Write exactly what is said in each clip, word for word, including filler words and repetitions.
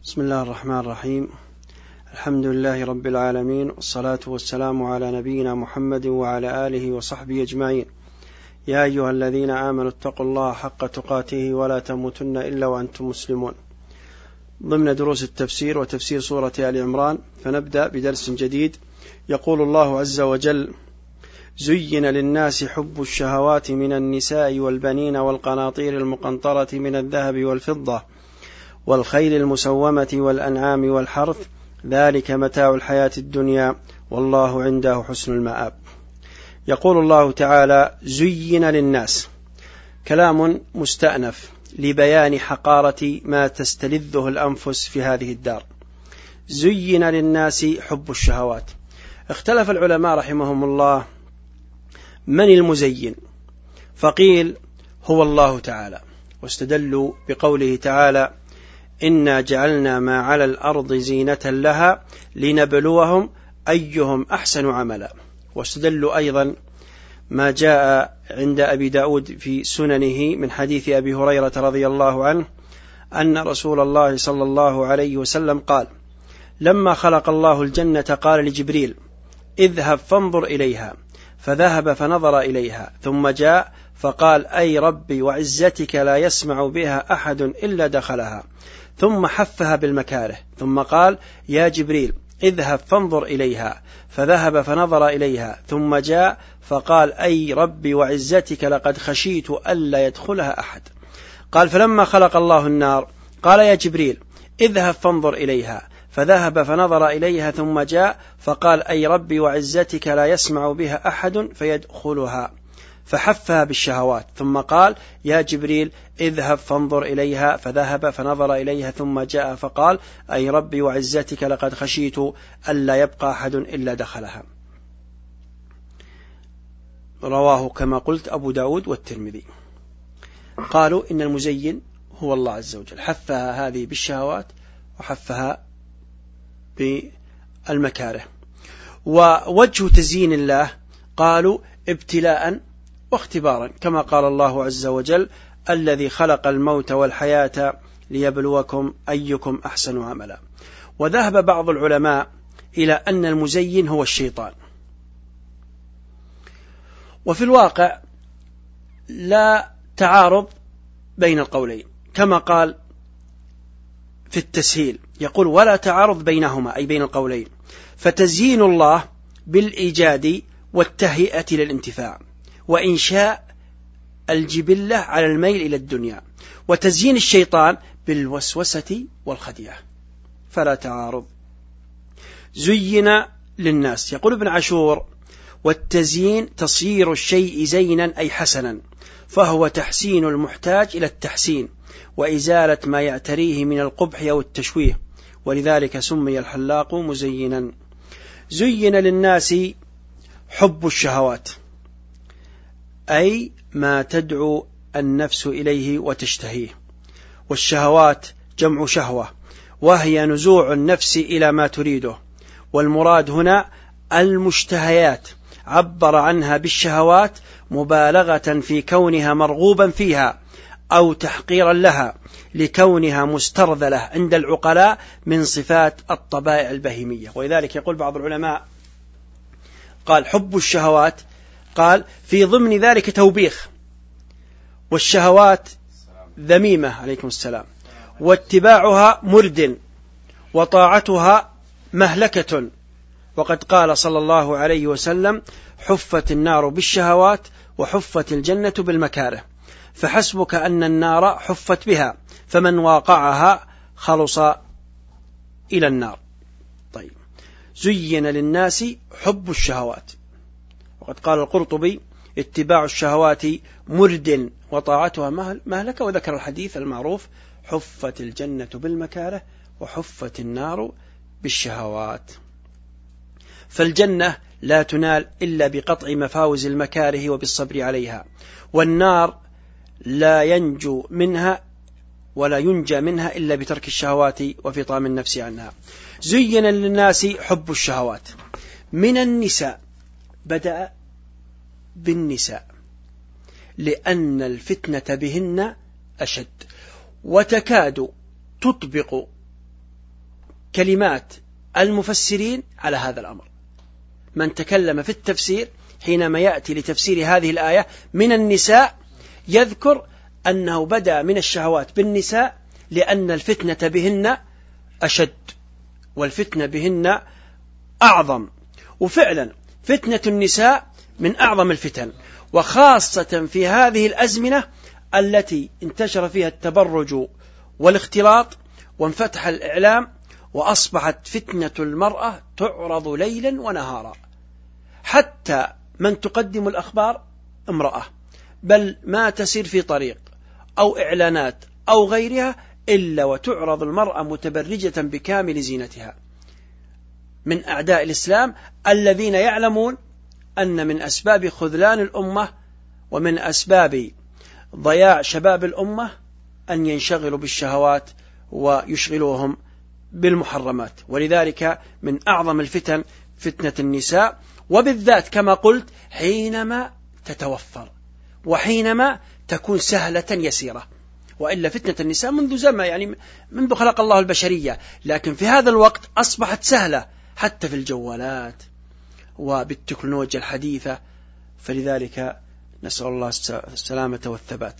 بسم الله الرحمن الرحيم. الحمد لله رب العالمين، والصلاة والسلام على نبينا محمد وعلى آله وصحبه أجمعين. يا أيها الذين آمنوا اتقوا الله حق تقاته ولا تموتن إلا وأنتم مسلمون. ضمن دروس التفسير وتفسير سورة آل عمران، فنبدأ بدرس جديد. يقول الله عز وجل: زين للناس حب الشهوات من النساء والبنين والقناطير المقنطرة من الذهب والفضة والخيل المسومة والأنعام والحرث، ذلك متاع الحياة الدنيا والله عنده حسن المآب. يقول الله تعالى: زين للناس، كلام مستأنف لبيان حقارة ما تستلذه الأنفس في هذه الدار. زين للناس حب الشهوات. اختلف العلماء رحمهم الله من المزين، فقيل هو الله تعالى، واستدلوا بقوله تعالى: إنا جعلنا ما على الأرض زينة لها لنبلوهم أيهم أحسن عملا. واستدلوا أيضا ما جاء عند أبي داود في سننه من حديث أبي هريرة رضي الله عنه أن رسول الله صلى الله عليه وسلم قال: لما خلق الله الجنة قال لجبريل: اذهب فانظر إليها، فذهب فنظر إليها، ثم جاء فقال: أي ربي وعزتك لا يسمع بها أحد إلا دخلها، ثم حفها بالمكاره، ثم قال: يا جبريل اذهب فانظر إليها، فذهب فنظر إليها، ثم جاء فقال: أي ربي وعزتك لقد خشيت ألا يدخلها أحد. قال: فلما خلق الله النار قال: يا جبريل اذهب فانظر إليها، فذهب فنظر إليها، ثم جاء فقال: أي ربي وعزتك لا يسمع بها أحد فيدخلها، فحفها بالشهوات، ثم قال: يا جبريل اذهب فانظر إليها، فذهب فنظر إليها، ثم جاء فقال: أي ربي وعزتك لقد خشيت ألا يبقى أحد إلا دخلها. رواه كما قلت أبو داود والترمذي. قالوا إن المزين هو الله عز وجل، حفها هذه بالشهوات وحفها بالمكاره. ووجه تزيين الله قالوا ابتلاء واختبارا، كما قال الله عز وجل: الذي خلق الموت والحياة ليبلوكم أيكم أحسن عملا. وذهب بعض العلماء إلى أن المزين هو الشيطان. وفي الواقع لا تعارض بين القولين، كما قال في التسهيل، يقول: ولا تعارض بينهما، أي بين القولين. فتزيين الله بالإيجاد والتهيئة للانتفاع وإنشاء الجبلة على الميل إلى الدنيا، وتزيين الشيطان بالوسوسة والخديعة، فلا تعارض. زين للناس. يقول ابن عاشور: والتزيين تصير الشيء زينا أي حسنا، فهو تحسين المحتاج إلى التحسين وإزالة ما يعتريه من القبح أو التشويه، ولذلك سمي الحلاق مزينا. زين للناس حب الشهوات، أي ما تدعو النفس إليه وتشتهيه. والشهوات جمع شهوة، وهي نزوع النفس إلى ما تريده، والمراد هنا المشتهيات، عبر عنها بالشهوات مبالغة في كونها مرغوبا فيها أو تحقيرا لها، لكونها مسترذلة عند العقلاء من صفات الطبائع البهيمية. ولذلك يقول بعض العلماء، قال: حب الشهوات، قال في ضمن ذلك توبيخ، والشهوات ذميمة عليكم السلام، واتباعها مرد، وطاعتها مهلكة. وقد قال صلى الله عليه وسلم: حفت النار بالشهوات وحفت الجنة بالمكاره، فحسبك أن النار حفت بها، فمن واقعها خلص إلى النار. طيب، زين للناس حب الشهوات. وقد قال القرطبي: اتباع الشهوات مرد وطاعتها مهلكة، وذكر الحديث المعروف: حفت الجنة بالمكاره وحفت النار بالشهوات. فالجنة لا تنال إلا بقطع مفاوز المكاره وبالصبر عليها، والنار لا ينجو منها ولا ينجى منها إلا بترك الشهوات وفطام النفس عنها. زين للناس حب الشهوات من النساء، بدأ بالنساء لأن الفتنة بهن أشد، وتكاد تطبق كلمات المفسرين على هذا الأمر. من تكلم في التفسير حينما يأتي لتفسير هذه الآية من النساء يذكر أنه بدأ من الشهوات بالنساء لأن الفتنة بهن أشد والفتنة بهن أعظم. وفعلا فتنة النساء من أعظم الفتن، وخاصة في هذه الأزمنة التي انتشر فيها التبرج والاختلاط وانفتح الإعلام، وأصبحت فتنة المرأة تعرض ليلا ونهارا، حتى من تقدم الأخبار امرأة، بل ما تسير في طريق أو إعلانات أو غيرها إلا وتعرض المرأة متبرجة بكامل زينتها، من أعداء الإسلام الذين يعلمون أن من أسباب خذلان الأمة ومن أسباب ضياع شباب الأمة أن ينشغلوا بالشهوات ويشغلوهم بالمحرمات. ولذلك من أعظم الفتن فتنة النساء، وبالذات كما قلت حينما تتوفر وحينما تكون سهلة يسيرة. وإلا فتنة النساء منذ زمان، يعني منذ خلق الله البشرية، لكن في هذا الوقت أصبحت سهلة حتى في الجوالات وبالتكنولوجيا الحديثة. فلذلك نسأل الله السلامة والثبات.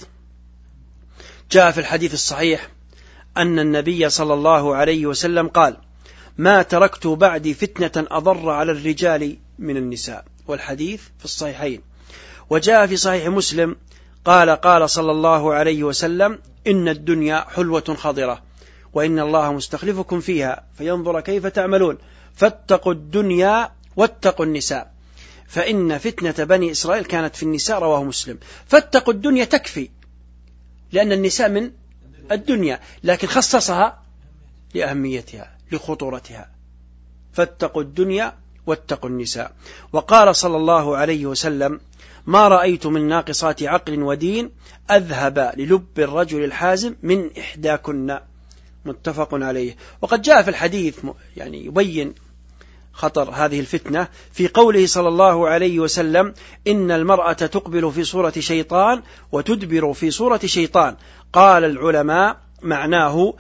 جاء في الحديث الصحيح أن النبي صلى الله عليه وسلم قال: ما تركت بعدي فتنة أضر على الرجال من النساء، والحديث في الصحيحين. وجاء في صحيح مسلم قال قال صلى الله عليه وسلم: إن الدنيا حلوة خضرة وإن الله مستخلفكم فيها فينظر كيف تعملون، فاتقوا الدنيا واتقوا النساء فإن فتنة بني إسرائيل كانت في النساء. رواه مسلم. فاتقوا الدنيا تكفي، لأن النساء من الدنيا، لكن خصصها لأهميتها لخطورتها. فاتقوا الدنيا واتقوا النساء. وقال صلى الله عليه وسلم: ما رأيت من ناقصات عقل ودين أذهب للب الرجل الحازم من إحداكن. متفق عليه. وقد جاء في الحديث يعني يبين خطر هذه الفتنة في قوله صلى الله عليه وسلم: إن المرأة تقبل في صورة شيطان وتدبر في صورة شيطان. قال العلماء معناه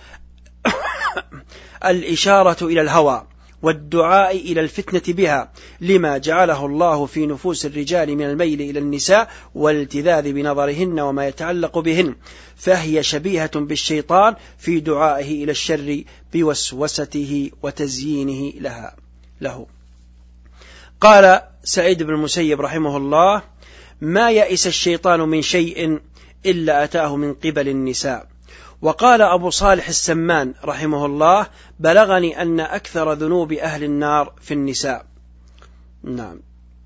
الإشارة إلى الهوى والدعاء إلى الفتنة بها، لما جعله الله في نفوس الرجال من الميل إلى النساء والالتذاذ بنظرهن وما يتعلق بهن، فهي شبيهة بالشيطان في دعائه إلى الشر بوسوسته وتزيينه لها له. قال سعيد بن المسيب رحمه الله: ما يئس الشيطان من شيء إلا أتاه من قبل النساء. وقال أبو صالح السمان رحمه الله: بلغني أن أكثر ذنوب أهل النار في النساء. نعم.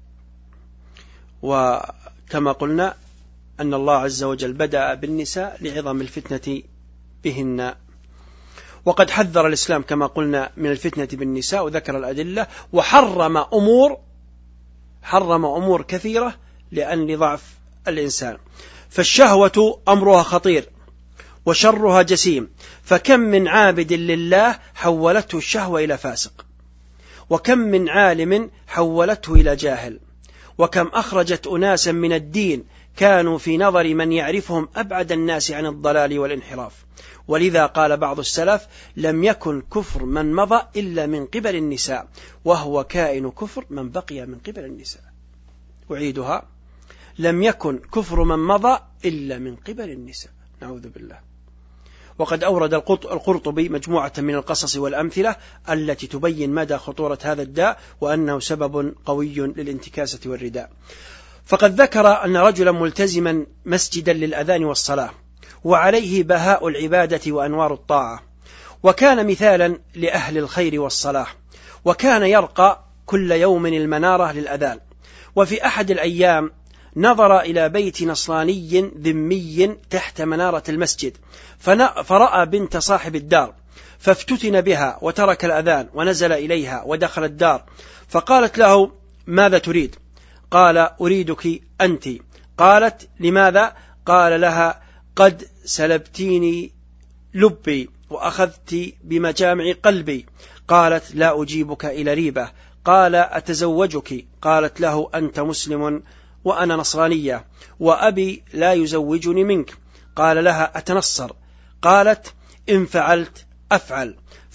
وكما قلنا أن الله عز وجل بدأ بالنساء لعظم الفتنة بهن. وقد حذر الإسلام كما قلنا من الفتنة بالنساء وذكر الأدلة، وحرم أمور حرم أمور كثيرة لأن لضعف الإنسان. فالشهوة أمرها خطير وشرها جسيم، فكم من عابد لله حولته الشهوة إلى فاسق، وكم من عالم حولته إلى جاهل، وكم أخرجت أناسا من الدين كانوا في نظر من يعرفهم أبعد الناس عن الضلال والانحراف. ولذا قال بعض السلف: لم يكن كفر من مضى إلا من قبل النساء، وهو كائن كفر من بقي من قبل النساء. أعيدها: لم يكن كفر من مضى إلا من قبل النساء. نعوذ بالله. وقد أورد القرطبي مجموعة من القصص والأمثلة التي تبين مدى خطورة هذا الداء وأنه سبب قوي للانتكاسة والرداء. فقد ذكر أن رجلا ملتزما مسجدا للأذان والصلاة، وعليه بهاء العبادة وأنوار الطاعة، وكان مثالا لأهل الخير والصلاح، وكان يرقى كل يوم المنارة للأذان. وفي أحد الأيام نظر إلى بيت نصراني ذمي تحت منارة المسجد، فرأى بنت صاحب الدار فافتتن بها وترك الأذان ونزل إليها ودخل الدار، فقالت له: ماذا تريد؟ قال: أريدك أنت. قالت: لماذا؟ قال لها: قد سلبتيني لبي وأخذت بمجامع قلبي. قالت: لا أجيبك إلى ريبة. قال: أتزوجك؟ قالت له: أنت مسلم وأنا نصرانية، وأبي لا يزوجني منك. قال لها: أتنصر؟ قالت: إن فعلت أفعل.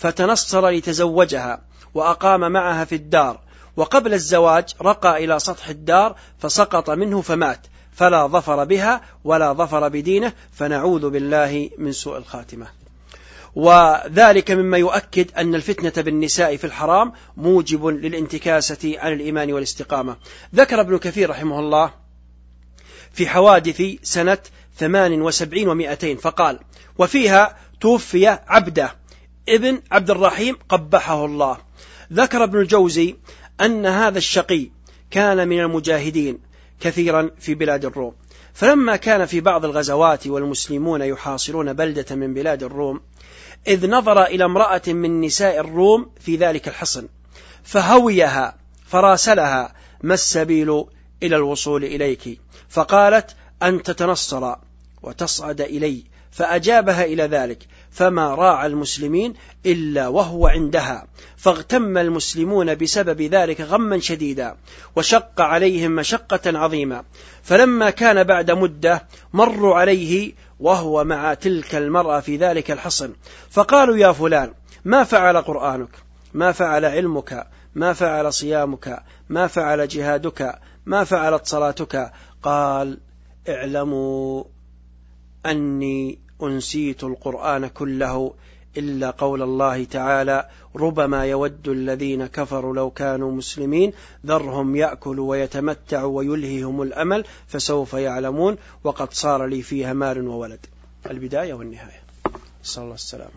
فتنصر ليتزوجها وأقام معها في الدار، وقبل الزواج رقى إلى سطح الدار فسقط منه فمات، فلا ظفر بها ولا ظفر بدينه، فنعوذ بالله من سوء الخاتمة. وذلك مما يؤكد أن الفتنة بالنساء في الحرام موجب للانتكاسة عن الإيمان والاستقامة. ذكر ابن كثير رحمه الله في حوادث سنة ثمان وسبعين ومائتين فقال: وفيها توفي عبده ابن عبد الرحيم قبحه الله. ذكر ابن الجوزي أن هذا الشقي كان من المجاهدين كثيرا في بلاد الروم، فلما كان في بعض الغزوات والمسلمون يحاصرون بلدة من بلاد الروم، إذ نظر إلى امرأة من نساء الروم في ذلك الحصن فهويها فراسلها: ما السبيل إلى الوصول إليك؟ فقالت: أن تتنصر وتصعد إلي. فأجابها إلى ذلك، فما راعى المسلمين إلا وهو عندها، فاغتم المسلمون بسبب ذلك غما شديدا، وشق عليهم مشقة عظيمة. فلما كان بعد مدة مروا عليه وهو مع تلك المرأة في ذلك الحصن، فقالوا: يا فلان، ما فعل قرآنك؟ ما فعل علمك؟ ما فعل صيامك؟ ما فعل جهادك؟ ما فعلت صلاتك؟ قال: اعلموا أني أنسيت القرآن كله إلا قول الله تعالى: ربما يود الذين كفروا لو كانوا مسلمين ذرهم يأكلوا ويتمتعوا ويلههم الأمل فسوف يعلمون وقد صار لي فيها مال وولد. البداية والنهاية. صلى الله السلامة.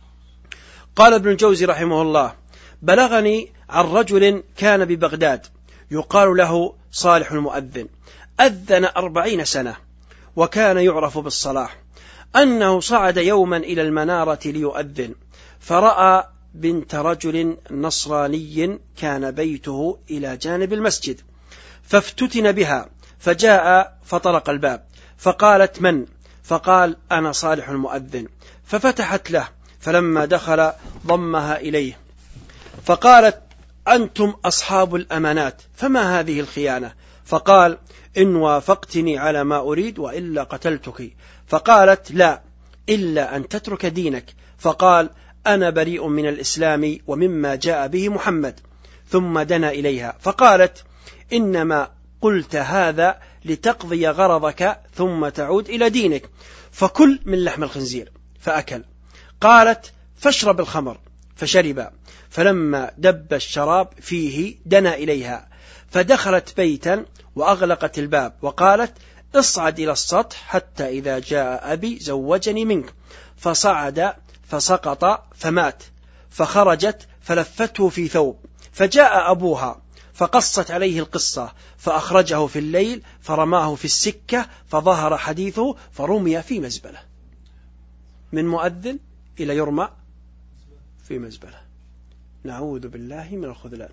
قال ابن الجوزي رحمه الله: بلغني عن رجل كان ببغداد يقال له صالح المؤذن، أذن أربعين سنة وكان يعرف بالصلاح، أنه صعد يوما إلى المنارة ليؤذن، فرأى بنت رجل نصراني كان بيته إلى جانب المسجد، فافتتن بها، فجاء فطرق الباب، فقالت: من؟ فقال: أنا صالح المؤذن. ففتحت له، فلما دخل ضمها إليه، فقالت: أنتم أصحاب الأمانات، فما هذه الخيانة؟ فقال: إن وافقتني على ما أريد وإلا قتلتك. فقالت: لا، إلا أن تترك دينك. فقال: أنا بريء من الإسلام ومما جاء به محمد. ثم دنا إليها، فقالت: إنما قلت هذا لتقضي غرضك ثم تعود إلى دينك، فكل من لحم الخنزير. فأكل. قالت: فاشرب الخمر. فشرب. فلما دب الشراب فيه دنا إليها، فدخلت بيتا وأغلقت الباب، وقالت: اصعد إلى السطح حتى إذا جاء أبي زوجني منك. فصعد فسقط فمات، فخرجت فلفته في ثوب، فجاء أبوها فقصت عليه القصة، فأخرجه في الليل فرماه في السكة، فظهر حديثه فرمي في مزبلة. من مؤذن إلى يرمى في مزبلة. نعوذ بالله من الخذلان.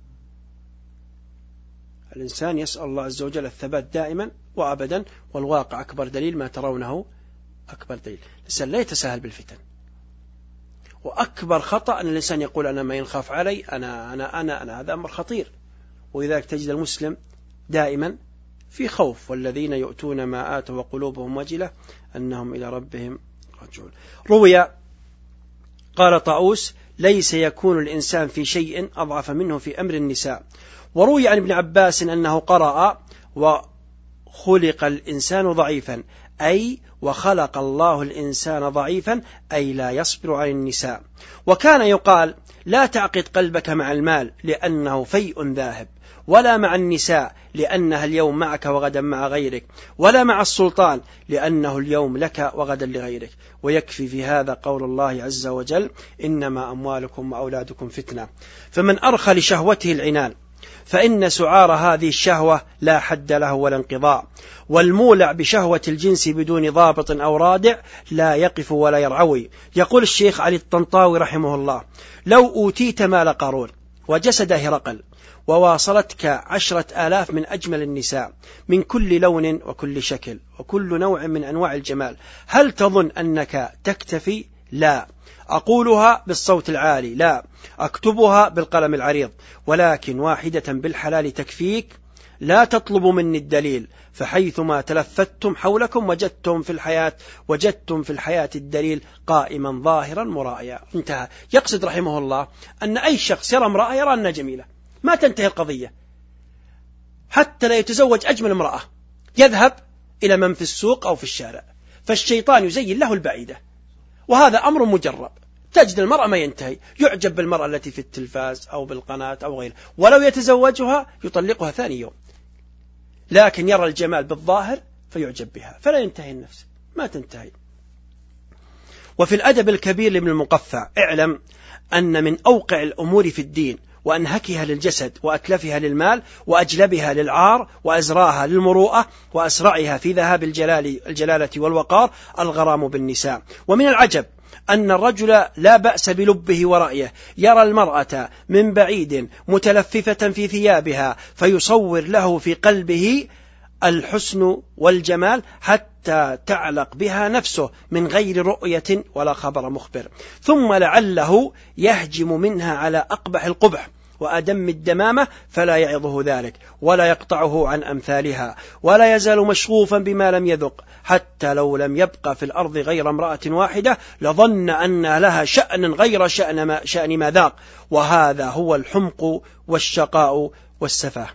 الإنسان يسأل الله عز وجل الثبات دائما وأبدا، والواقع أكبر دليل ما ترونه أكبر دليل. الإنسان لا يتساهل بالفتن، وأكبر خطأ أن الإنسان يقول: أنا ما ينخاف علي، أنا أنا أنا أنا هذا أمر خطير. ولذلك تجد المسلم دائما في خوف، والذين يؤتون ما آتوا وقلوبهم وجلة أنهم إلى ربهم راجعون. روي قال طاووس: ليس يكون الإنسان في شيء أضعف منه في أمر النساء. وروي عن ابن عباس أنه قرأ: وخلق الإنسان ضعيفا، أي وخلق الله الإنسان ضعيفا، أي لا يصبر على النساء. وكان يقال: لا تعقد قلبك مع المال لأنه فيء ذاهب، ولا مع النساء لأنها اليوم معك وغدا مع غيرك، ولا مع السلطان لأنه اليوم لك وغدا لغيرك. ويكفي في هذا قول الله عز وجل: إنما أموالكم وأولادكم فتنة. فمن أرخى لشهوته العنان، فإن سعار هذه الشهوة لا حد له ولا انقضاء. والمولع بشهوة الجنس بدون ضابط أو رادع لا يقف ولا يرعوي. يقول الشيخ علي الطنطاوي رحمه الله: لو أوتيت مال قارون وجسد هرقل وواصلتك عشرة آلاف من أجمل النساء من كل لون وكل شكل وكل نوع من أنواع الجمال، هل تظن أنك تكتفي؟ لا. أقولها بالصوت العالي، لا. أكتبها بالقلم العريض، ولكن واحدة بالحلال تكفيك. لا تطلبوا مني الدليل، فحيثما تلفتم حولكم وجدتم في الحياة وجدتم في الحياة الدليل قائما ظاهرا مرائيا. انتهى. يقصد رحمه الله أن أي شخص يرى امرأة يرى أنها جميلة، ما تنتهي القضية. حتى لا يتزوج أجمل امرأة، يذهب إلى من في السوق أو في الشارع، فالشيطان يزين له البعيدة، وهذا أمر مجرب. تجد المرأة ما ينتهي، يعجب بالمرأة التي في التلفاز أو بالقناة أو غيره، ولو يتزوجها يطلقها ثاني يوم، لكن يرى الجمال بالظاهر فيعجب بها، فلا ينتهي النفس، ما تنتهي. وفي الأدب الكبير لابن المقفع: اعلم أن من أوقع الأمور في الدين وأنهكها للجسد وأتلفها للمال وأجلبها للعار وأزراها للمروءة وأسرعها في ذهاب الجلال الجلالة والوقار الغرام بالنساء. ومن العجب أن الرجل لا بأس بلبه ورأيه، يرى المرأة من بعيد متلففة في ثيابها فيصور له في قلبه الحسن والجمال حتى تعلق بها نفسه من غير رؤية ولا خبر مخبر، ثم لعله يهجم منها على أقبح القبح وأدم الدمامة فلا يعظه ذلك ولا يقطعه عن أمثالها، ولا يزال مشغوفا بما لم يذق، حتى لو لم يبقى في الأرض غير امرأة واحدة لظن أن لها شأن غير شأن ما, شأن ما ذاق. وهذا هو الحمق والشقاء والسفاه.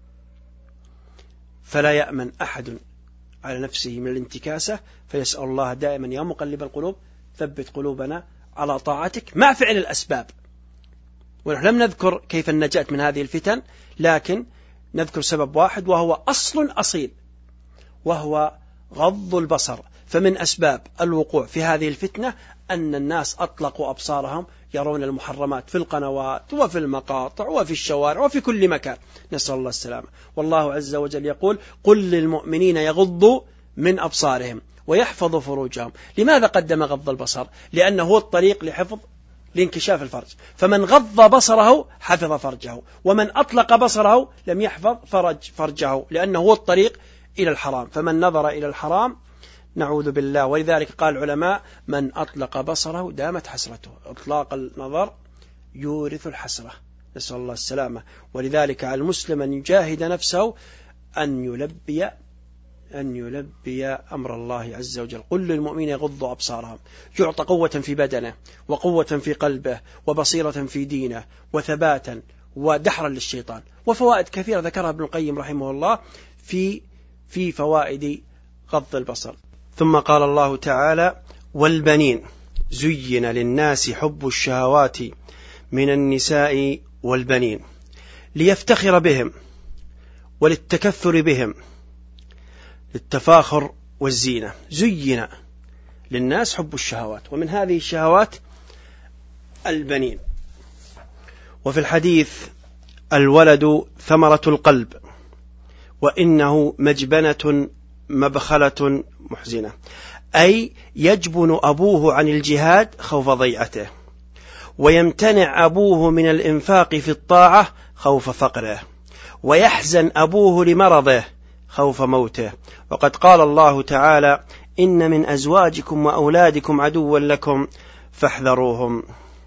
فلا يأمن أحد على نفسه من الانتكاسة، فيسأل الله دائما: يا مقلب القلوب ثبت قلوبنا على طاعتك، مع فعل الأسباب. ونحن لم نذكر كيف النجاة من هذه الفتن، لكن نذكر سبب واحد وهو أصل أصيل، وهو غض البصر. فمن أسباب الوقوع في هذه الفتنة أن الناس أطلقوا أبصارهم، يرون المحرمات في القنوات وفي المقاطع وفي الشوارع وفي كل مكان، نسأل الله السلامة. والله عز وجل يقول: قل للمؤمنين يغضوا من أبصارهم ويحفظوا فروجهم. لماذا قدم غض البصر؟ لأنه هو الطريق لحفظ لانكشاف الفرج، فمن غض بصره حفظ فرجه، ومن أطلق بصره لم يحفظ فرج فرجه، لأنه هو الطريق إلى الحرام. فمن نظر إلى الحرام نعوذ بالله. ولذلك قال العلماء: من أطلق بصره دامت حسرته. إطلاق النظر يورث الحسرة، نسأل الله السلامة. ولذلك على المسلم أن يجاهد نفسه أن يلبي أن يلبي أمر الله عز وجل. قل للمؤمنين يغضوا أبصارهم، يعطى قوة في بدنه وقوة في قلبه وبصيرة في دينه وثباتا ودحرا للشيطان، وفوائد كثيرة ذكرها ابن القيم رحمه الله في في فوائد غض البصر. ثم قال الله تعالى: والبنين زين للناس حب الشهوات من النساء والبنين ليفتخر بهم وللتكثر بهم للتفاخر والزينة. زين للناس حب الشهوات، ومن هذه الشهوات البنين. وفي الحديث: الولد ثمرة القلب وإنه مجبنة مبخلة محزنة، أي يجبن أبوه عن الجهاد خوف ضيعته، ويمتنع أبوه من الإنفاق في الطاعة خوف فقره، ويحزن أبوه لمرضه خوف موته. وقد قال الله تعالى: إن من أزواجكم وأولادكم عدوا لكم فاحذروهم.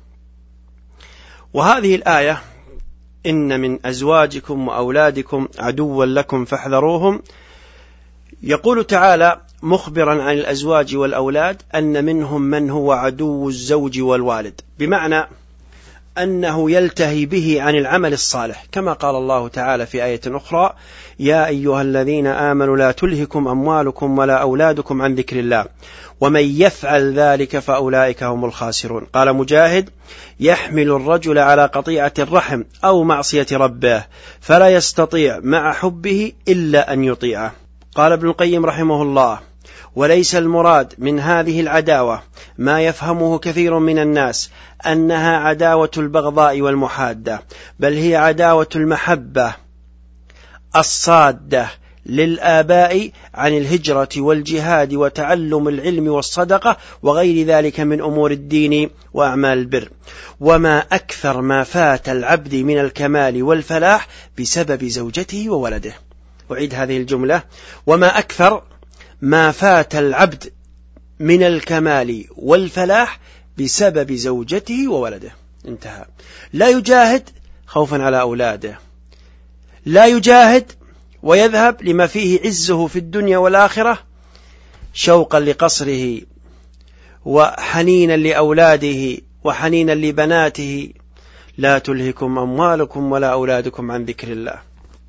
وهذه الآية: إن من أزواجكم وأولادكم عدوا لكم فاحذروهم، يقول تعالى مخبرا عن الأزواج والأولاد أن منهم من هو عدو الزوج والوالد، بمعنى أنه يلتهي به عن العمل الصالح، كما قال الله تعالى في آية أخرى: يا أيها الذين آمنوا لا تلهكم أموالكم ولا أولادكم عن ذكر الله ومن يفعل ذلك فأولئك هم الخاسرون. قال مجاهد: يحمل الرجل على قطيعة الرحم أو معصية ربه فلا يستطيع مع حبه إلا أن يطيعه. قال ابن القيم رحمه الله: وليس المراد من هذه العداوة ما يفهمه كثير من الناس أنها عداوة البغضاء والمحادة، بل هي عداوة المحبة الصادة للآباء عن الهجرة والجهاد وتعلم العلم والصدقة وغير ذلك من أمور الدين وأعمال البر. وما أكثر ما فات العبد من الكمال والفلاح بسبب زوجته وولده. أعيد هذه الجملة: وما أكثر ما فات العبد من الكمال والفلاح بسبب زوجته وولده. انتهى. لا يجاهد خوفا على أولاده، لا يجاهد ويذهب لما فيه عزه في الدنيا والآخرة شوقا لقصره وحنينا لأولاده وحنينا لبناته. لا تلهكم أموالكم ولا أولادكم عن ذكر الله.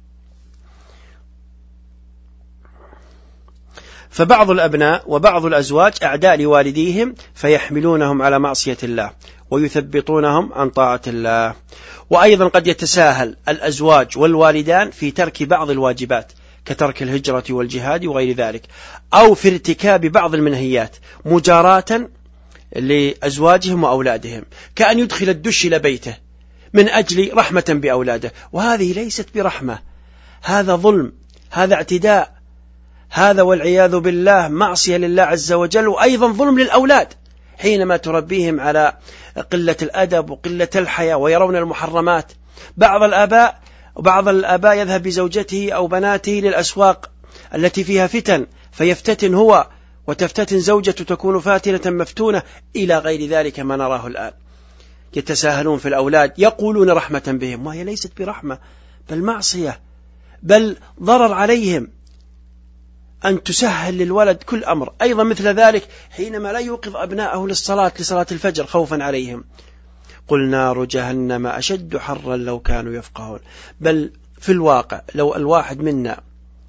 فبعض الأبناء وبعض الأزواج أعداء لوالديهم فيحملونهم على معصية الله ويثبطونهم عن طاعة الله. وأيضا قد يتساهل الأزواج والوالدان في ترك بعض الواجبات كترك الهجرة والجهاد وغير ذلك، أو في ارتكاب بعض المنهيات مجاراة لأزواجهم وأولادهم، كأن يدخل الدش إلى بيته من أجل رحمة بأولاده، وهذه ليست برحمة، هذا ظلم، هذا اعتداء، هذا والعياذ بالله معصية لله عز وجل، وأيضا ظلم للأولاد حينما تربيهم على قلة الأدب وقلة الحياة ويرون المحرمات. بعض الآباء وبعض الآباء يذهب بزوجته أو بناته للأسواق التي فيها فتن فيفتتن هو وتفتتن زوجته تكون فاتنة مفتونة إلى غير ذلك ما نراه الآن. يتساهلون في الأولاد يقولون رحمة بهم، وهي ليست برحمة بل معصية، بل ضرر عليهم أن تسهل للولد كل أمر. أيضا مثل ذلك حينما لا يوقظ أبناءه للصلاة لصلاة الفجر خوفا عليهم. قل نار جهنم أشد حرا لو كانوا يفقهون. بل في الواقع لو الواحد منا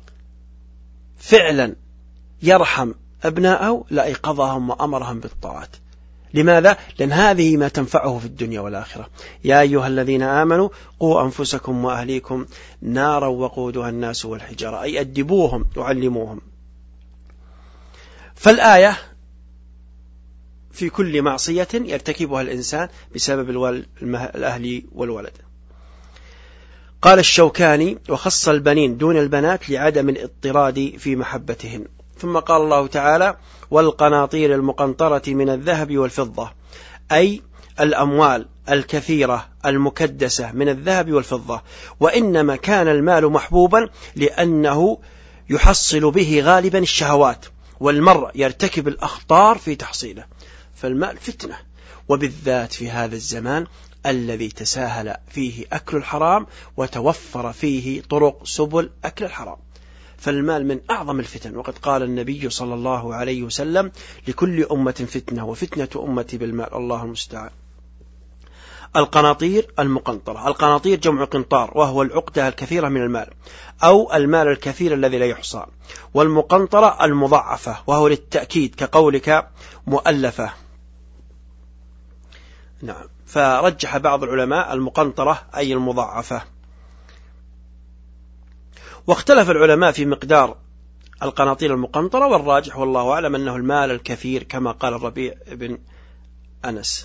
فعلا يرحم أبناءه لأيقظهم وأمرهم بالطاعات. لماذا؟ لأن هذه ما تنفعه في الدنيا والآخرة. يا أيها الذين آمنوا قوا أنفسكم وأهليكم نارا وقودها الناس والحجارة، أي أدبوهم وعلموهم. فالآية في كل معصية يرتكبها الإنسان بسبب الأهل والولد. قال الشوكاني: وخص البنين دون البنات لعدم الاضطراد في محبتهن. ثم قال الله تعالى: والقناطير المقنطرة من الذهب والفضة، أي الأموال الكثيرة المكدسة من الذهب والفضة. وإنما كان المال محبوبا لأنه يحصل به غالبا الشهوات، والمرء يرتكب الأخطار في تحصيله. فالمال فتنة، وبالذات في هذا الزمان الذي تساهل فيه أكل الحرام وتوفر فيه طرق سبل أكل الحرام. فالمال من أعظم الفتن، وقد قال النبي صلى الله عليه وسلم: لكل أمة فتنة وفتنة أمتي بالمال. الله المستعان. القناطير المقنطرة، القناطير جمع قنطار وهو العقدة الكثيرة من المال أو المال الكثير الذي لا يحصى. والمقنطرة المضاعفة وهو للتأكيد كقولك مؤلفة. نعم. فرجح بعض العلماء المقنطرة أي المضاعفة. واختلف العلماء في مقدار القناطير المقنطرة، والراجح والله أعلم أنه المال الكثير كما قال الربيع بن أنس.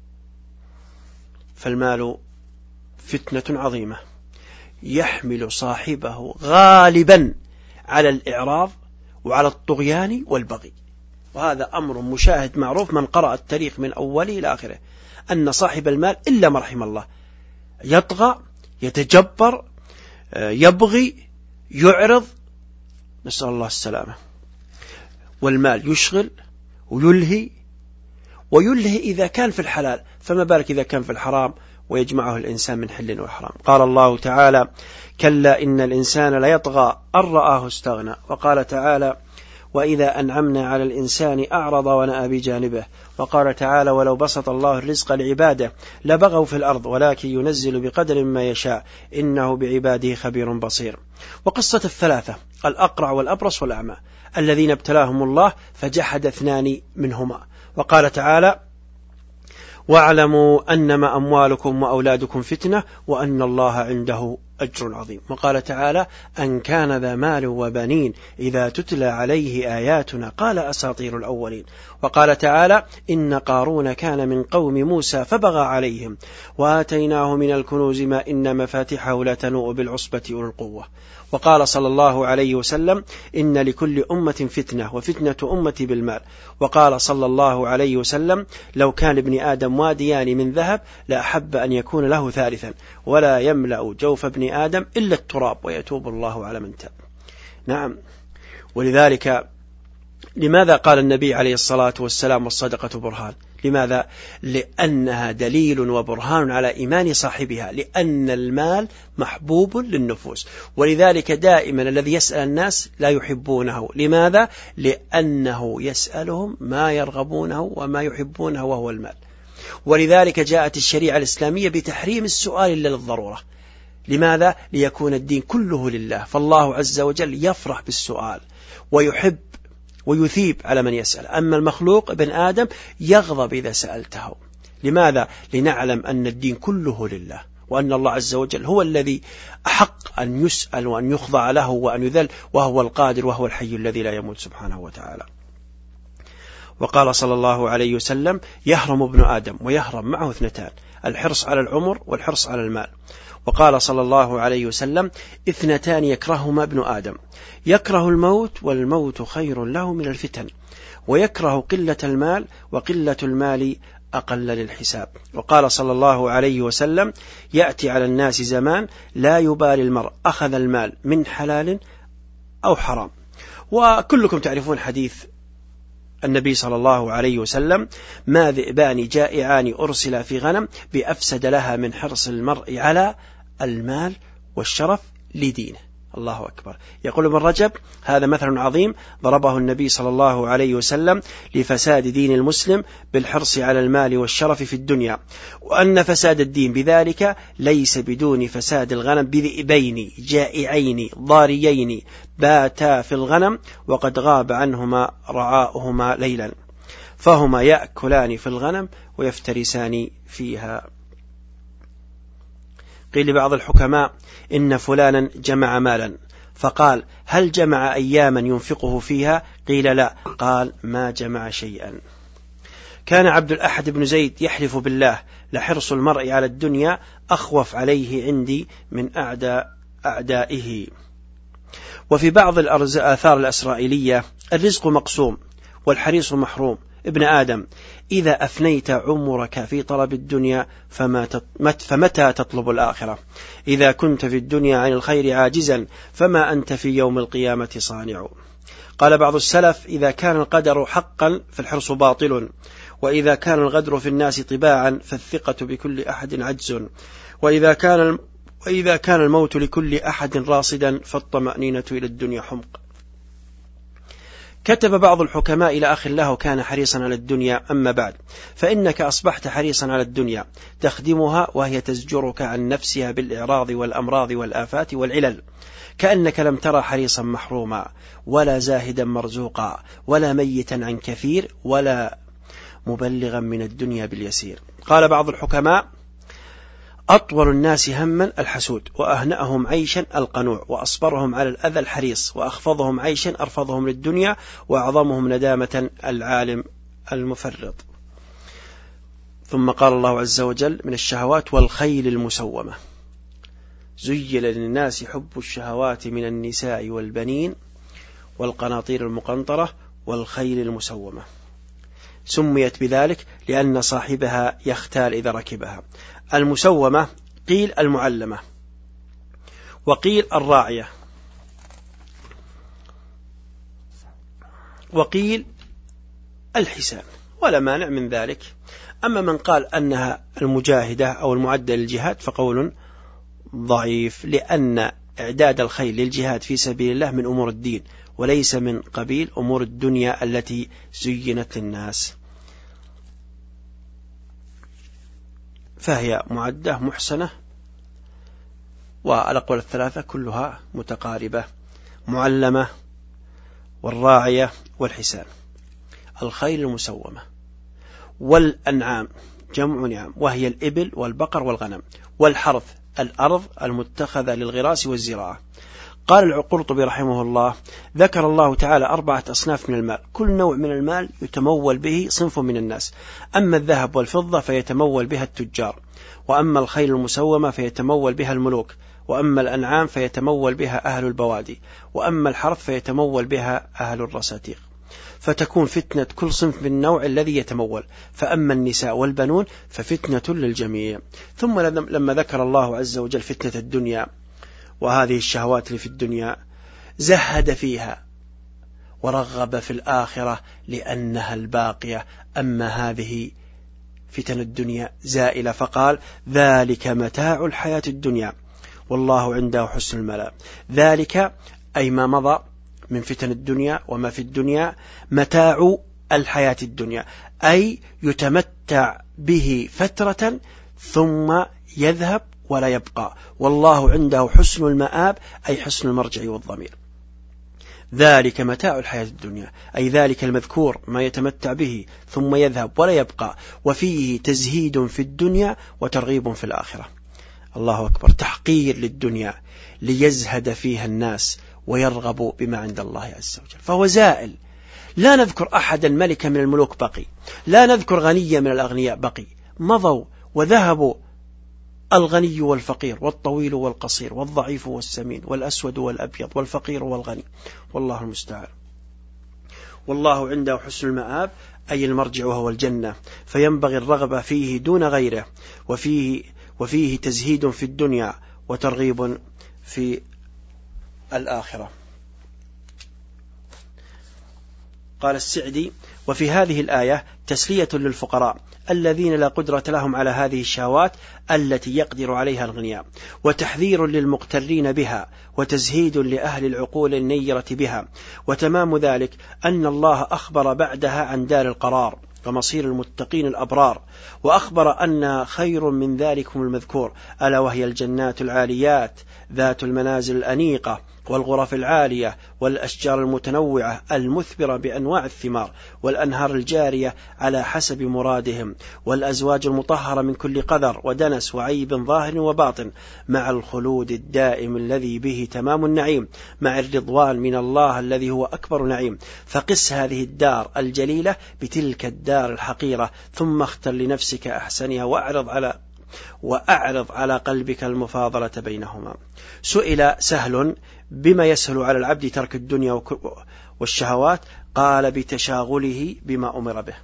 فالمال فتنة عظيمة يحمل صاحبه غالبا على الإعراض وعلى الطغيان والبغي، وهذا أمر مشاهد معروف من قرأ التاريخ من أوله إلى آخره، أن صاحب المال إلا ما رحم الله يطغى، يتجبر، يبغي، يعرض، نسأل الله السلامة. والمال يشغل ويلهي، ويلهي إذا كان في الحلال، فما بالك إذا كان في الحرام ويجمعه الإنسان من حل وحرام. قال الله تعالى: كلا إن الإنسان ليطغى أن رآه استغنى. وقال تعالى: وإذا أنعمنا على الإنسان أعرض ونأى بجانبه. وقال تعالى: ولو بسط الله الرزق لعباده لبغوا في الأرض ولكن ينزل بقدر ما يشاء إنه بعباده خبير بصير. وقصة الثلاثة الأقرع والأبرص والأعمى الذين ابتلاهم الله فجحد اثنان منهما. وقال تعالى: واعلموا أنما أموالكم وأولادكم فتنة وأن الله عنده أجر عظيم. وقال تعالى: أن كان ذا مال وبنين إذا تتلى عليه آياتنا قال أساطير الأولين. وقال تعالى: إن قارون كان من قوم موسى فبغى عليهم وآتيناه من الكنوز ما إن مفاتحه لا تنوء بالعصبة أولي القوة. وقال صلى الله عليه وسلم: إن لكل أمة فتنة وفتنة أمتي بالمال. وقال صلى الله عليه وسلم: لو كان ابن آدم واديان من ذهب لأحب أن يكون له ثالثا ولا يملأ جوف ابن آدم إلا التراب ويتوب الله على من تاب. نعم. ولذلك لماذا قال النبي عليه الصلاة والسلام: والصدقة برهان؟ لماذا؟ لأنها دليل وبرهان على إيمان صاحبها، لأن المال محبوب للنفوس، ولذلك دائما الذي يسأل الناس لا يحبونه. لماذا؟ لأنه يسألهم ما يرغبونه وما يحبونه وهو المال. ولذلك جاءت الشريعة الإسلامية بتحريم السؤال إلا للضرورة. لماذا؟ ليكون الدين كله لله، فالله عز وجل يفرح بالسؤال ويحب ويثيب على من يسأل. أما المخلوق ابن آدم يغضب إذا سألته. لماذا؟ لنعلم أن الدين كله لله، وأن الله عز وجل هو الذي أحق أن يسأل وأن يخضع له وأن يذل، وهو القادر وهو الحي الذي لا يموت سبحانه وتعالى. وقال صلى الله عليه وسلم: يهرم ابن آدم ويهرم معه اثنتان، الحرص على العمر والحرص على المال. وقال صلى الله عليه وسلم: اثنتان يكرههما ابن آدم، يكره الموت والموت خير له من الفتن، ويكره قلة المال وقلة المال أقل للحساب. وقال صلى الله عليه وسلم: يأتي على الناس زمان لا يبالي المرء أخذ المال من حلال أو حرام. وكلكم تعرفون حديث النبي صلى الله عليه وسلم: ما ذئبان جائعان أرسل في غنم بأفسد لها من حرص المرء على المال والشرف لدينه. الله أكبر. يقول ابن رجب: هذا مثل عظيم ضربه النبي صلى الله عليه وسلم لفساد دين المسلم بالحرص على المال والشرف في الدنيا، وأن فساد الدين بذلك ليس بدون فساد الغنم بذئبين جائعين ضاريين باتا في الغنم وقد غاب عنهما رعاؤهما ليلا، فهما يأكلان في الغنم ويفترسان فيها. قيل لبعض الحكماء: إن فلانا جمع مالا، فقال: هل جمع أياما ينفقه فيها؟ قيل: لا. قال: ما جمع شيئا. كان عبد الأحد بن زيد يحلف بالله: لحرص المرء على الدنيا أخوف عليه عندي من أعداء أعدائه. وفي بعض الآثار الإسرائيلية: الرزق مقسوم والحريص محروم. ابن آدم، إذا أفنيت عمرك في طلب الدنيا فمتى تطلب الآخرة؟ إذا كنت في الدنيا عن الخير عاجزا فما أنت في يوم القيامة صانع. قال بعض السلف: إذا كان القدر حقا فالحرص باطل، وإذا كان الغدر في الناس طباعا فالثقة بكل أحد عجز، وإذا كان وإذا كان الموت لكل أحد راصدا فالطمأنينة إلى الدنيا حمق. كتب بعض الحكماء إلى أخ له كان حريصا على الدنيا: أما بعد، فإنك أصبحت حريصا على الدنيا تخدمها وهي تزجرك عن نفسها بالإعراض والأمراض والآفات والعلل، كأنك لم ترى حريصا محروما ولا زاهدا مرزوقا ولا ميتا عن كثير ولا مبلغا من الدنيا باليسير. قال بعض الحكماء: أطول الناس هما الحسود، وأهنأهم عيشا القنوع، وأصبرهم على الأذى الحريص، وأخفضهم عيشا أرفضهم للدنيا، وأعظمهم ندامة العالم المفرط. ثم قال الله عز وجل من الشهوات: والخيل المسومة، زين للناس حب الشهوات من النساء والبنين والقناطير المقنطرة والخيل المسومة. سميت بذلك لأن صاحبها يختال إذا ركبها. المسومة قيل المعلمة، وقيل الراعية، وقيل الحسان، ولا مانع من ذلك. أما من قال أنها المجاهدة أو المعدة للجهاد فقول ضعيف، لأن إعداد الخيل للجهاد في سبيل الله من أمور الدين، وليس من قبيل أمور الدنيا التي زينت للناس، فهي معدة محسنة. والأقوال الثلاثة كلها متقاربة: معلمة والراعية والحسان. الخيل المسومة والأنعام جمع نعم، وهي الإبل والبقر والغنم. والحرث الأرض المتخذة للغراس والزراعة. قال القرطبي رحمه الله: ذكر الله تعالى أربعة أصناف من المال، كل نوع من المال يتمول به صنف من الناس. أما الذهب والفضة فيتمول بها التجار، وأما الخيل المسومة فيتمول بها الملوك، وأما الأنعام فيتمول بها أهل البوادي، وأما الحرث فيتمول بها أهل الرساتيق. فتكون فتنة كل صنف من النوع الذي يتمول. فأما النساء والبنون ففتنة للجميع. ثم لما ذكر الله عز وجل فتنة الدنيا وهذه الشهوات اللي في الدنيا زهد فيها ورغب في الآخرة لأنها الباقية. أما هذه فتن الدنيا زائلة، فقال ذلك متاع الحياة الدنيا والله عنده حسن المآب. ذلك أي ما مضى من فتن الدنيا وما في الدنيا متاع الحياة الدنيا، أي يتمتع به فترة ثم يذهب ولا يبقى، والله عنده حسن المآب أي حسن المرجع والضمير. ذلك متاع الحياة الدنيا أي ذلك المذكور ما يتمتع به ثم يذهب ولا يبقى، وفيه تزهيد في الدنيا وترغيب في الآخرة. الله أكبر، تحقير للدنيا ليزهد فيها الناس ويرغبوا بما عند الله عز وجل، فهو زائل. لا نذكر أحد ملك من الملوك بقي، لا نذكر غنية من الأغنياء بقي، مضوا وذهبوا الغني والفقير والطويل والقصير والضعيف والسمين والأسود والأبيض والفقير والغني، والله المستعان. والله عنده حسن المآب أي المرجع وهو الجنة، فينبغي الرغبة فيه دون غيره، وفيه, وفيه تزهيد في الدنيا وترغيب في الآخرة. قال السعدي: وفي هذه الآية تسلية للفقراء الذين لا قدرة لهم على هذه الشهوات التي يقدر عليها الغنياء، وتحذير للمقترين بها، وتزهيد لأهل العقول النيرة بها. وتمام ذلك أن الله أخبر بعدها عن دار القرار ومصير المتقين الأبرار، وأخبر أن خير من ذلكم المذكور، ألا وهي الجنات العاليات ذات المنازل الأنيقة والغرف العالية والأشجار المتنوعة المثمرة بأنواع الثمار والأنهار الجارية على حسب مرادهم، والأزواج المطهرة من كل قذر ودنس وعيب ظاهر وباطن، مع الخلود الدائم الذي به تمام النعيم، مع الرضوان من الله الذي هو أكبر نعيم. فقس هذه الدار الجليلة بتلك الدار الحقيرة، ثم اختر لنفسك أحسنها وأعرض على وأعرض على قلبك المفاضلة بينهما. سئل سهل: بما يسهل على العبد ترك الدنيا والشهوات؟ قال: بتشاغله بما أمر به.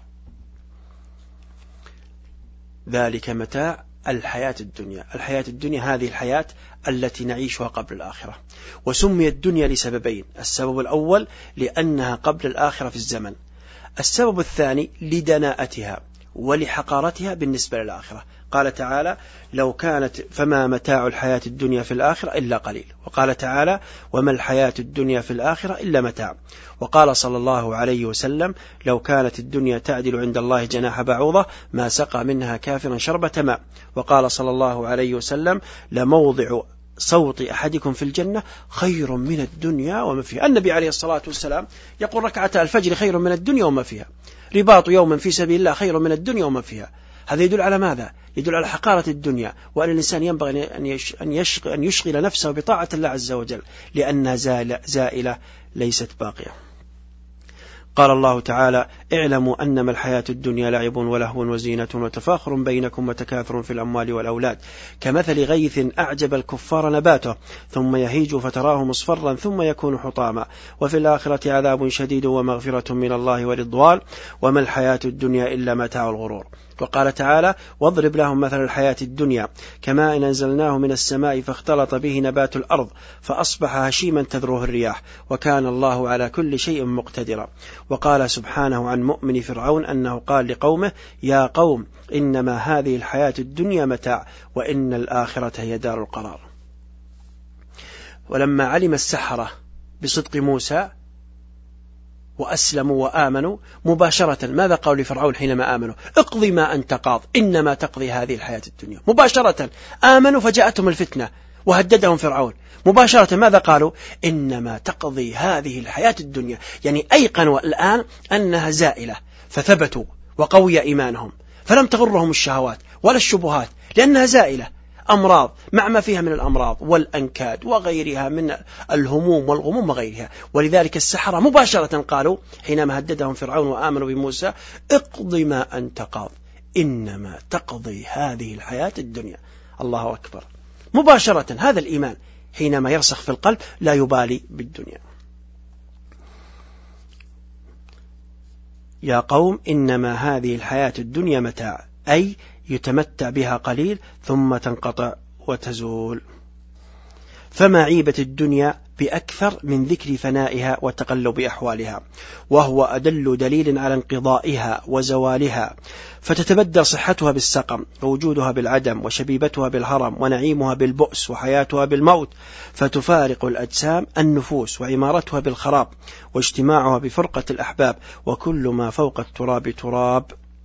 ذلك متاع الحياة الدنيا. الحياة الدنيا هذه الحياة التي نعيشها قبل الآخرة، وسميت الدنيا لسببين: السبب الأول لأنها قبل الآخرة في الزمن، السبب الثاني لدناءتها ولحقارتها بالنسبة للآخرة. قال تعالى: لو كانت فما متاع الحياة الدنيا في الآخرة إلا قليل. وقال تعالى: وما الحياة الدنيا في الآخرة إلا متاع. وقال صلى الله عليه وسلم: لو كانت الدنيا تعدل عند الله جناح بعوضة ما سقى منها كافرا شربة ماء. وقال صلى الله عليه وسلم: لموضع صوت أحدكم في الجنة خير من الدنيا وما فيها. النبي عليه الصلاة والسلام يقول: ركعة الفجر خير من الدنيا وما فيها، رباط يوم في سبيل الله خير من الدنيا وما فيها. هذا يدل على ماذا؟ يدل على حقارة الدنيا، وأن الإنسان ينبغي أن يشغل نفسه بطاعة الله عز وجل، لأنها زائلة ليست باقية. قال الله تعالى: اعلموا أنما الحياة الدنيا لعب ولهو وزينة وتفاخر بينكم وتكاثر في الأموال والأولاد كمثل غيث أعجب الكفار نباته ثم يهيج فتراه مصفرا ثم يكون حطاما وفي الآخرة عذاب شديد ومغفرة من الله ورضوان وما الحياة الدنيا إلا متاع الغرور. وقال تعالى: واضرب لهم مثل الحياة الدنيا كماء أنزلناه من السماء فاختلط به نبات الأرض فأصبح هشيما تذروه الرياح وكان الله على كل شيء مقتدرا. وقال سبحانه عن مؤمن فرعون أنه قال لقومه: يا قوم إنما هذه الحياة الدنيا متاع وإن الآخرة هي دار القرار. ولما علم السحرة بصدق موسى وأسلموا وآمنوا مباشرة ماذا قالوا لفرعون حينما آمنوا؟ اقضي ما أنت قاض إنما تقضي هذه الحياة الدنيا. مباشرة آمنوا فجاءتهم الفتنة وهددهم فرعون. مباشرة ماذا قالوا؟ إنما تقضي هذه الحياة الدنيا، يعني أيقنوا الآن أنها زائلة فثبتوا وقوي إيمانهم، فلم تغرهم الشهوات ولا الشبهات لأنها زائلة، أمراض مع ما فيها من الأمراض والأنكاد وغيرها من الهموم والغموم وغيرها. ولذلك السحرة مباشرة قالوا حينما هددهم فرعون وآمنوا بموسى: اقض ما أنت قاض إنما تقضي هذه الحياة الدنيا. الله أكبر، مباشرة هذا الإيمان حينما يرسخ في القلب لا يبالي بالدنيا. يا قوم إنما هذه الحياة الدنيا متاع، أي يتمتع بها قليل ثم تنقطع وتزول. فما عيبة الدنيا بأكثر من ذكر فنائها وتقلب أحوالها، وهو أدل دليل على انقضائها وزوالها، فتتبدل صحتها بالسقم، ووجودها بالعدم، وشبيبتها بالهرم، ونعيمها بالبؤس، وحياتها بالموت، فتفارق الأجسام النفوس، وعمارتها بالخراب، واجتماعها بفرقة الأحباب، وكل ما فوق التراب تراب.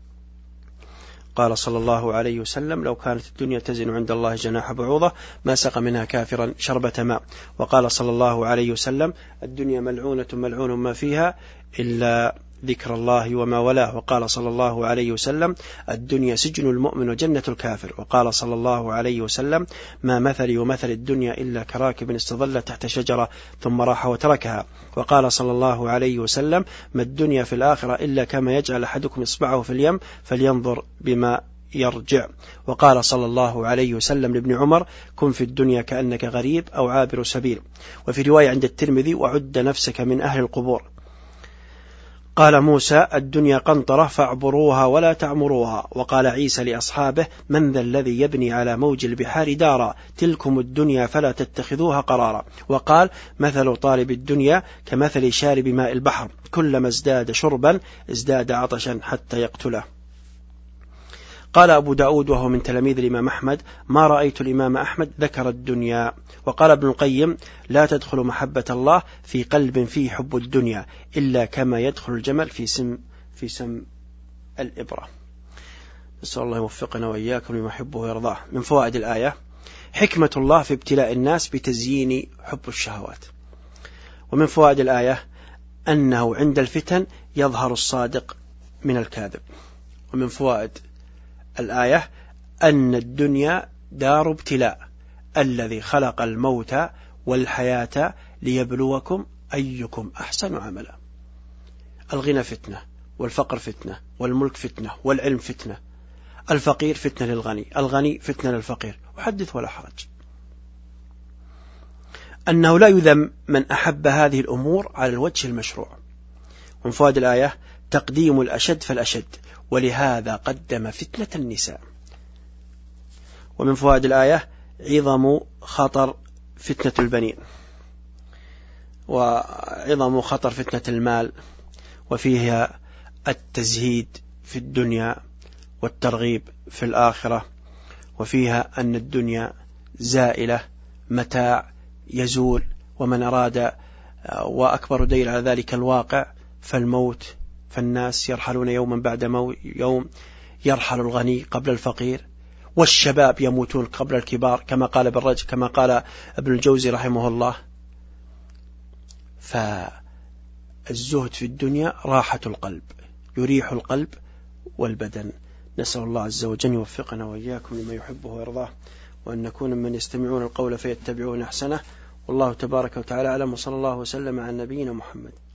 قال صلى الله عليه وسلم: لو كانت الدنيا تزن عند الله جناح بعوضة ما سقى منها كافرا شربة ماء. وقال صلى الله عليه وسلم: الدنيا ملعونة ملعون ما فيها إلا ذكر الله وما ولاه. وقال صلى الله عليه وسلم: الدنيا سجن المؤمن وجنة الكافر. وقال صلى الله عليه وسلم: ما مثلي ومثل الدنيا إلا كراكب استظل تحت شجرة ثم راح وتركها. وقال صلى الله عليه وسلم: ما الدنيا في الآخرة إلا كما يجعل أحدكم إصبعه في اليم فلينظر بما يرجع. وقال صلى الله عليه وسلم لابن عمر: كن في الدنيا كأنك غريب أو عابر سبيل. وفي رواية عند الترمذي: وعد نفسك من أهل القبور. قال موسى: الدنيا قنطرة فاعبروها ولا تعمروها. وقال عيسى لأصحابه: من ذا الذي يبني على موج البحار دارا، تلكم الدنيا فلا تتخذوها قرارا. وقال: مثل طالب الدنيا كمثل شارب ماء البحر، كلما ازداد شربا ازداد عطشا حتى يقتله. قال أبو داود وهو من تلاميذ الإمام أحمد: ما رأيت الإمام أحمد ذكر الدنيا. وقال ابن القيم: لا تدخل محبة الله في قلب فيه حب الدنيا إلا كما يدخل الجمل في سم في سم الإبرة. نسأل الله يوفقنا وإياكم لما يحبه ويرضاه. من فوائد الآية: حكمة الله في ابتلاء الناس بتزيين حب الشهوات. ومن فوائد الآية أنه عند الفتن يظهر الصادق من الكاذب. ومن فوائد الآية أن الدنيا دار ابتلاء، الذي خلق الموت والحياة ليبلوكم أيكم أحسن عملا. الغنى فتنة، والفقر فتنة، والملك فتنة، والعلم فتنة. الفقير فتنة للغني، الغني فتنة للفقير، وحدث ولا حرج. أنه لا يذم من أحب هذه الأمور على الوجه المشروع. ومن فوائد الآية تقديم الأشد فالأشد، ولهذا قدم فتنة النساء. ومن فوائد الآية عظم خطر فتنة البنين، وعظم خطر فتنة المال، وفيها التزهيد في الدنيا والترغيب في الآخرة، وفيها أن الدنيا زائلة متاع يزول، ومن أراد، وأكبر دليل على ذلك الواقع، فالموت، فالناس يرحلون يوما بعد يوم، يرحل الغني قبل الفقير، والشباب يموتون قبل الكبار، كما قال بالرجل كما قال ابن الجوزي رحمه الله. فالزهد في الدنيا راحة القلب، يريح القلب والبدن. نسأل الله عز وجل يوفقنا وإياكم لما يحبه ويرضاه، وأن نكون من يستمعون القول فيتبعون أحسنه. والله تبارك وتعالى أعلم، وصلى الله وسلم على نبينا محمد.